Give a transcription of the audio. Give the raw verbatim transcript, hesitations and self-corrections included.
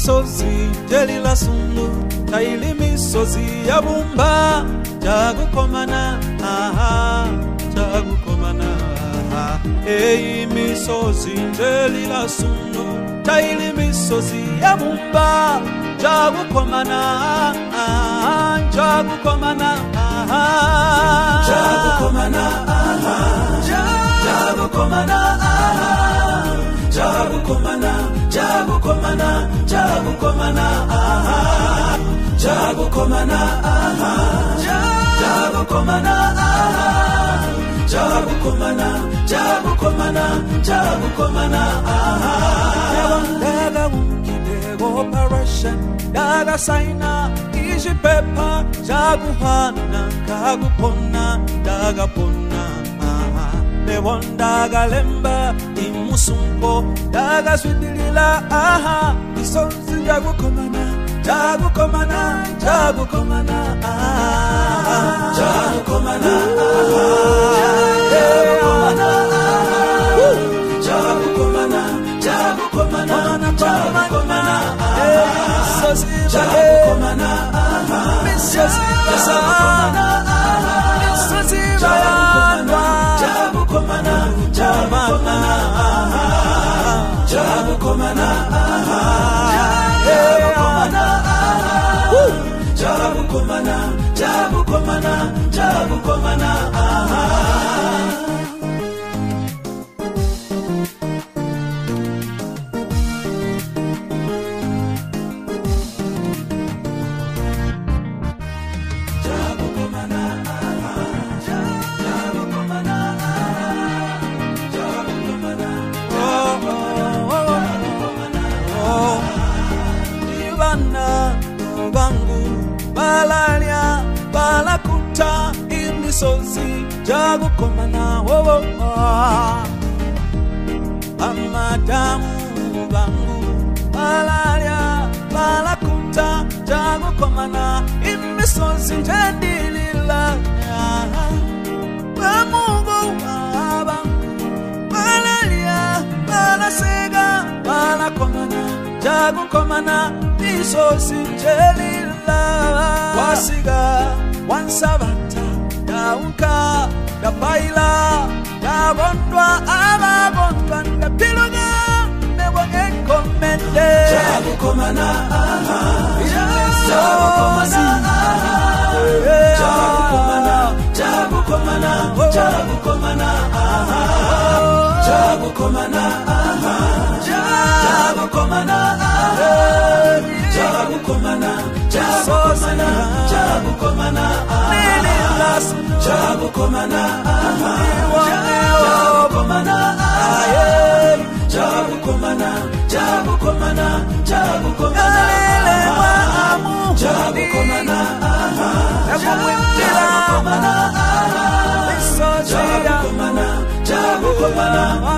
misozi jelila sundu taili misozi ya bumba jagukomana aha jagukomana aha ei misozi jelila sundu taili misozi ya bumba jagukomana aha jagukomana aha jagukomana aha jagukomana aha jagukomana jagukomana jagukomana aha jagukomana aha jagukomana aha jagukomana jagukomana jagukomana aha daga wukidego operation daga saina iji pepa jaguhana kagupona daga pona aha Lebonda galemba imusunko daga swidilila aha isonzi jagukomana jagukomana jagukomana aha jagukomana aha jagukomana aha jagukomana jagukomana jagukomana aha jagukomana aha jagukomana aha jagukomana jagukomana aha jagukomana aha jagukomana aha jagukomana jagukomana jagukomana aha Balalia, balakuta, imisozi, jagukomana, wo wo. Amadamu bangu, balalia, balakuta, jagukomana, imisozi, jadilila. Bamugo bangu, balalia, balasega, balakomana, jagukomana, imisozi, jadilila. Wasiga wansabata daunka dapaila dabondwa ababondwa ndapiloga nebo enkomende jagukomana aha jagukomana aha jagukomana jagukomana jagukomana aha jagukomana aha jagukomana aha jagukomana jagukomana jagukomana aha jagukomana aha jagukomana aha jagukomana jagukomana jagukomana aha jagukomana aha jagukomana aha jagukomana jagukomana